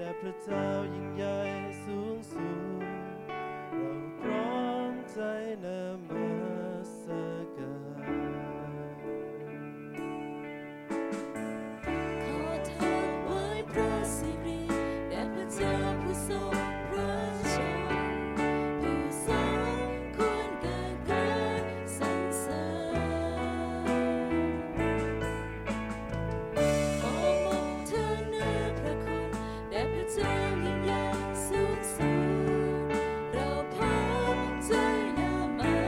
ด่พระเจ้ายิ่งใหญ่สูงสุดเราพร้อมใจนมัสการขอถวายพระสิริแด่พระเจ้าผู้ทรงพระชนผู้ทรงควรแก่การสรรเสริญขอมอบเธอเนื้อพระคุณแด่พระเจ้ายิ่งใหญ่สูงสุดเราพร้อมใจนมั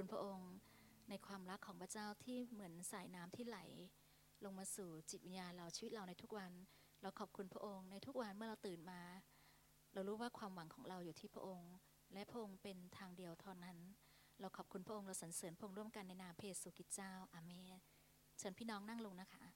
คุณพระองค์ในความรักของพระเจ้าที่เหมือนสายน้ำที่ไหลลงมาสู่จิตวิญญาณเราชีวิตเราในทุกวันเราขอบคุณพระองค์ในทุกวันเมื่อเราตื่นมาเรารู้ว่าความหวังของเราอยู่ที่พระองค์และพระองค์เป็นทางเดียวเท่านั้นเราขอบคุณพระองค์เราสรรเสริญพระองค์ร่วมกันในนามพระเยซูคริสต์เจ้าอาเมนเชิญพี่น้องนั่งลงนะคะ